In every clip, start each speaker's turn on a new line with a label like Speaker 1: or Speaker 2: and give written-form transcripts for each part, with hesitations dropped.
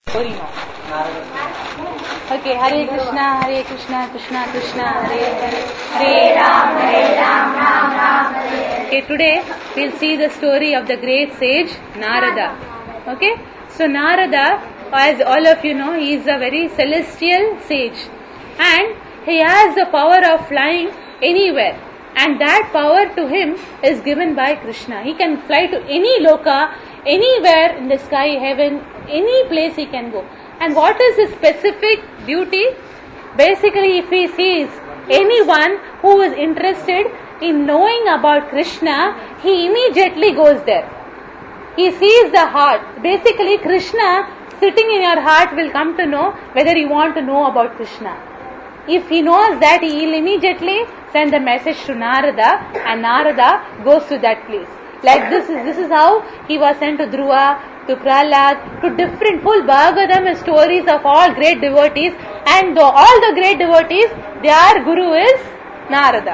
Speaker 1: Story now. Okay, Hare Krishna, Krishna Krishna, Hare Hare, Hare Ram, Ram Ram, Hare Hare. Okay, today we'll see the story of the great sage Narada. Okay, so Narada, as all of you know, he is a very celestial sage, and he has the power of flying anywhere. And that power to him is given by Krishna. He can fly to any loka, anywhere in the sky, heaven, any place he can go. And what is his specific duty? Basically, if he sees anyone who is interested in knowing about Krishna, he immediately goes there. He sees the heart. Basically, Krishna sitting in your heart will come to know whether you want to know about Krishna. If he knows that, he will immediately send the message to Narada, and Narada goes to that place. Like this is how he was sent to Dhruva, to Prahlad, to different full Bhagavatam stories of all great devotees, and all the great devotees, their guru is Narada.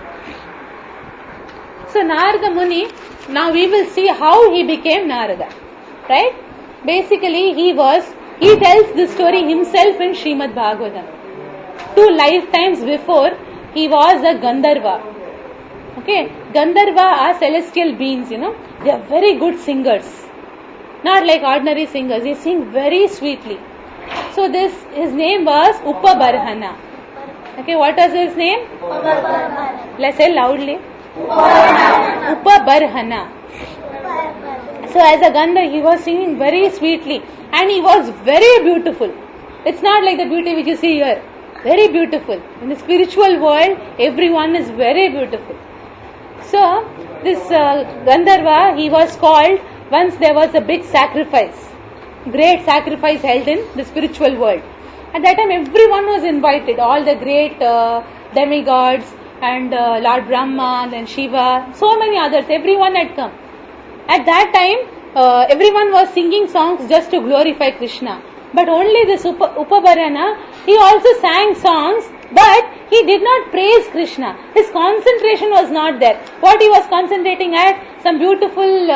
Speaker 1: So Narada Muni, now we will see how he became Narada. Right? Basically, he tells the story himself in Srimad Bhagavatam. 2 lifetimes before, he was a Gandharva. Okay, Gandharva are celestial beings, they are very good singers. Not like ordinary singers, they sing very sweetly. So his name was Upabarhana. Okay, what was his name? Let's say loudly. Upabarhana. So as a Gandharva, he was singing very sweetly, and he was very beautiful. It's not like the beauty which you see here. Very beautiful. In the spiritual world, everyone is very beautiful. So, this Gandharva, he was called, once there was a big sacrifice, great sacrifice held in the spiritual world. At that time, everyone was invited, all the great demigods, and Lord Brahma, and then Shiva, so many others, everyone had come. At that time, everyone was singing songs just to glorify Krishna. But only this Upabarhana, he also sang songs, but he did not praise Krishna. His concentration was not there. What he was concentrating at, some beautiful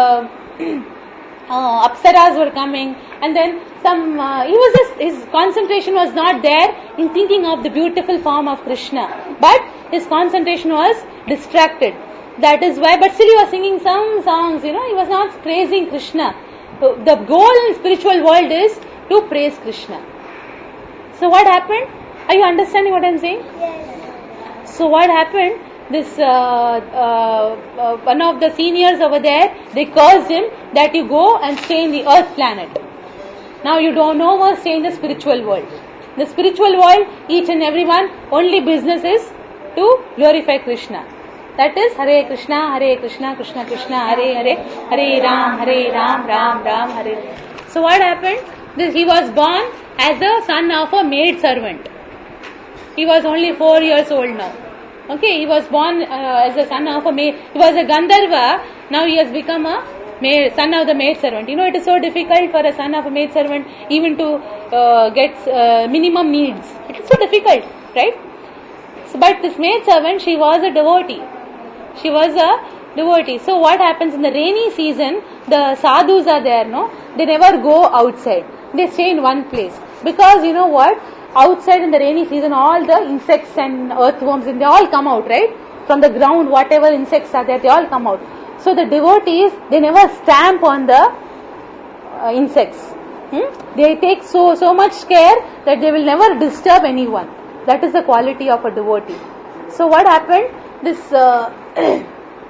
Speaker 1: apsaras were coming, and then his concentration was not there in thinking of the beautiful form of Krishna. But his concentration was distracted. That is why, but still he was singing some songs, he was not praising Krishna. So the goal in spiritual world is to praise Krishna. So what happened? Are you understanding what I am saying? Yes. So what happened? This one of the seniors over there, they caused him that you go and stay in the earth planet. Now you don't no more stay in the spiritual world. The spiritual world, each and everyone, only business is to glorify Krishna. That is Hare Krishna, Krishna Krishna, Hare Hare, Hare Ram, Ram Ram, Hare. So what happened? He was born as the son of a maid servant. He was only 4 years old now. Okay, he was born as the son of a maid. He was a Gandharva. Now he has become a son of the maid servant. It is so difficult for a son of a maid servant even to get minimum needs. It is so difficult, right? So, but this maid servant, she was a devotee. She was a devotee. So what happens in the rainy season, the sadhus are there, they never go outside. They stay in one place. Because you know what? Outside in the rainy season, all the insects and earthworms, they all come out, right? From the ground, whatever insects are there, they all come out. So the devotees, they never stamp on the insects. They take so much care that they will never disturb anyone. That is the quality of a devotee. So what happened? This the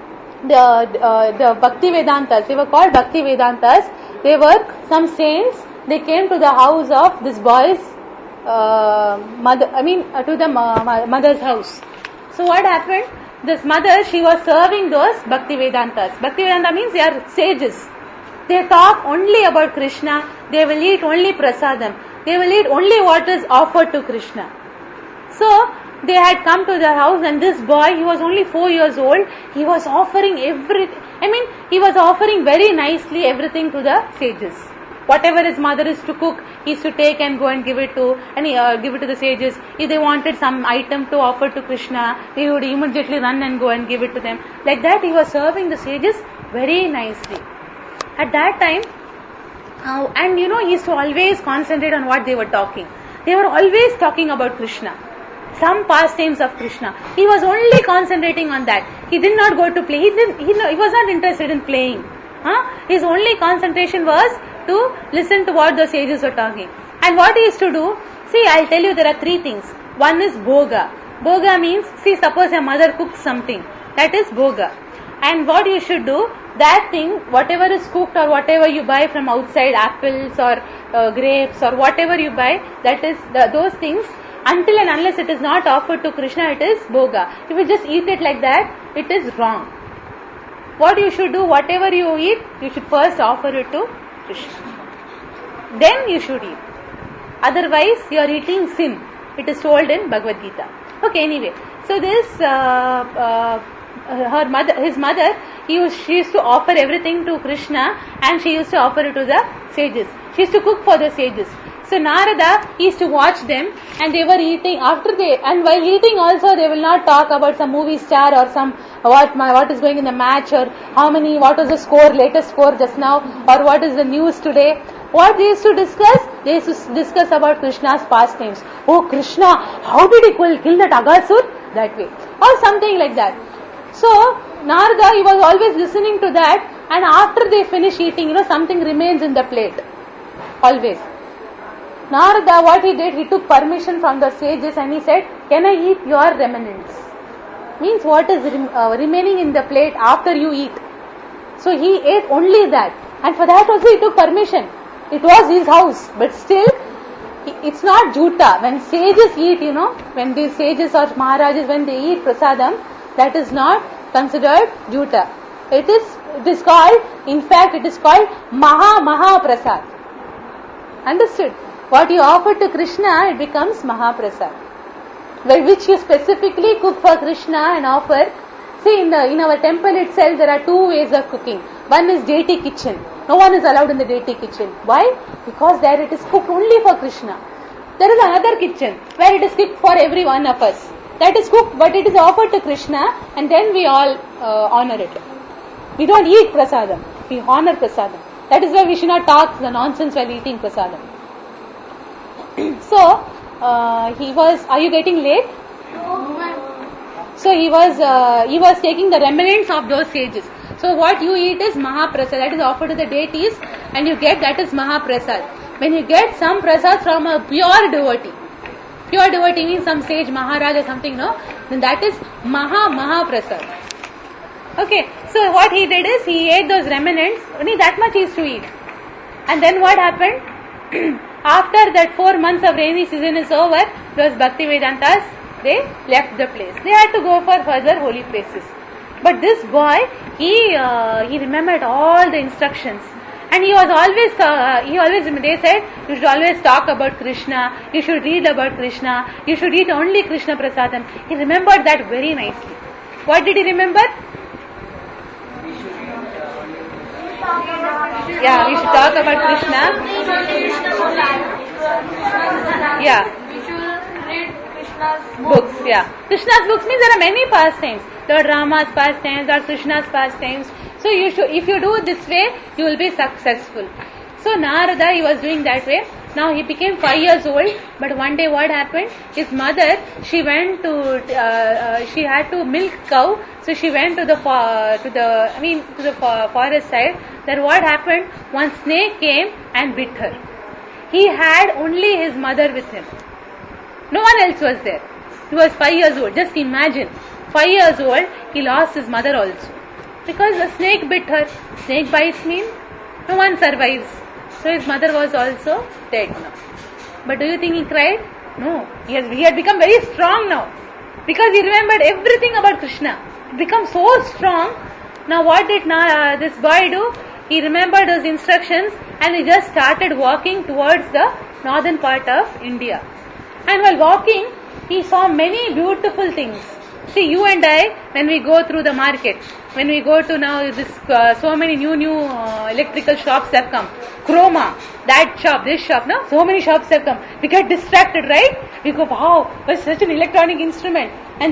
Speaker 1: Bhakti Vedantas, they were called Bhakti Vedantas. They were some saints. They came to the house of this boy's mother. To the mother's house. So what happened? This mother, she was serving those Bhakti Vedantas. Bhakti Vedanta means they are sages. They talk only about Krishna. They will eat only prasadam. They will eat only what is offered to Krishna. So they had come to their house, and this boy, he was only 4 years old. He was offering he was offering very nicely everything to the sages. Whatever his mother is to cook, he used to take and go and give it to the sages. If they wanted some item to offer to Krishna, he would immediately run and go and give it to them. Like that, he was serving the sages very nicely. At that time, And he used to always concentrate on what they were talking. They were always talking about Krishna, some pastimes of Krishna. He was only concentrating on that. He did not go to play. He was not interested in playing. His only concentration was to listen to what the sages were talking. And what he used to do, see, I'll tell you, there are three things. One is bhoga. Bhoga means, see, suppose a mother cooks something. That is bhoga. And what you should do, that thing, whatever is cooked or whatever you buy from outside, apples or grapes or whatever you buy, that is, those things, until and unless it is not offered to Krishna, it is bhoga. If you just eat it like that, it is wrong. What you should do, whatever you eat, you should first offer it to Krishna. Then you should eat. Otherwise, you are eating sin. It is told in Bhagavad Gita. Okay, anyway. So this, his mother, she used to offer everything to Krishna, and she used to offer it to the sages. She used to cook for the sages. So Narada used to watch them, and they were eating. And while eating also, they will not talk about some movie star or some what is going in the match, or what was the score, latest score just now, or what is the news today. What they used to discuss? They used to discuss about Krishna's pastimes. Oh, Krishna, how did he kill that Aghasur? That way. Or something like that. So, Narada, he was always listening to that, and after they finish eating, something remains in the plate. Always. Narada, what he did, he took permission from the sages and he said, can I eat your remnants? Means what is remaining in the plate after you eat. So he ate only that. And for that also he took permission. It was his house. But still, it's not juta. When sages eat, when these sages or Maharajas, when they eat prasadam, that is not considered juta. It is called, in fact, it is called Maha Prasad. Understood? What you offer to Krishna, it becomes Mahaprasad. Which you specifically cook for Krishna and offer. See, in our temple itself, there are two ways of cooking. One is deity kitchen. No one is allowed in the deity kitchen. Why? Because there it is cooked only for Krishna. There is another kitchen where it is cooked for every one of us. That is cooked, but it is offered to Krishna, and then we all honor it. We don't eat prasadam. We honor prasadam. That is why we should not talk the nonsense while eating prasadam. So, are you getting late? So he was taking the remnants of those sages. So what you eat is Mahaprasad, that is offered to the deities, and you get, that is Mahaprasad. When you get some prasad from a pure devotee means some sage, Maharaj or something, then that is Mahaprasad. Okay, so what he did is, he ate those remnants, only that much he used to eat. And then what happened? After that 4 months of rainy season is over, those Bhaktivedantas, they left the place. They had to go for further holy places. But this boy, he remembered all the instructions. And they said, you should always talk about Krishna, you should read about Krishna, you should eat only Krishna Prasadam. He remembered that very nicely. What did he remember? Yeah, we should talk about Krishna. Yeah.
Speaker 2: We should read Krishna's
Speaker 1: books. Yeah. Krishna's books means there are many pastimes. Lord Rama's pastimes, Lord Krishna's pastimes. So if you do this way, you will be successful. So Narada, he was doing that way. Now he became 5 years old, but one day what happened? His mother, she had to milk cow, so she went to the forest side. Then what happened? One snake came and bit her. He had only his mother with him. No one else was there. He was 5 years old. Just imagine, 5 years old, he lost his mother also. Because a snake bit her. Snake bites means no one survives. So his mother was also dead now. But do you think he cried? No. He had become very strong now. Because he remembered everything about Krishna. He became so strong. Now what did this boy do? He remembered those instructions and he just started walking towards the northern part of India. And while walking, he saw many beautiful things. See, you and I, when we go through the market, when we go to now this, so many new electrical shops have come. Chroma, that shop, this shop, no? So many shops have come. We get distracted, right? We go, wow, it's such an electronic instrument. And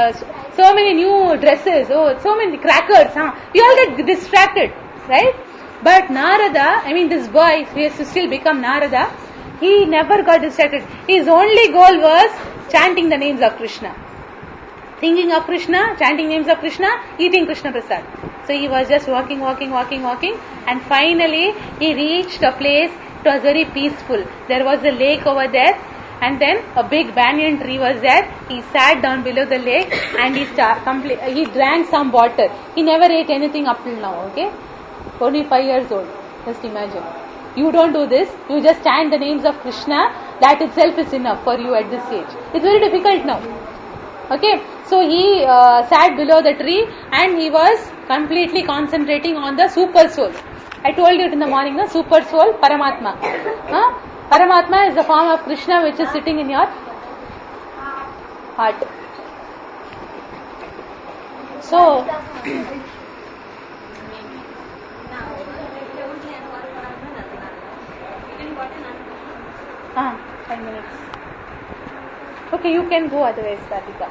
Speaker 1: so many new dresses, so many crackers, huh? We all get distracted, right? But Narada, this boy, he has to still become Narada, he never got distracted. His only goal was chanting the names of Krishna. Thinking of Krishna, chanting names of Krishna, eating Krishna Prasad. So he was just walking, and finally he reached a place. It was very peaceful. There was a lake over there, and then a big banyan tree was there. He sat down below the lake and he drank some water. He never ate anything up till now, okay? Only 5 years old. Just imagine. You don't do this. You just chant the names of Krishna. That itself is enough for you at this age. It's very difficult now. Okay, so he sat below the tree and he was completely concentrating on the super soul. I told you it in the morning, the super soul, Paramatma. Paramatma is the form of Krishna which is sitting in your heart. So, 5 minutes. Okay, you can go otherwise, Radhika.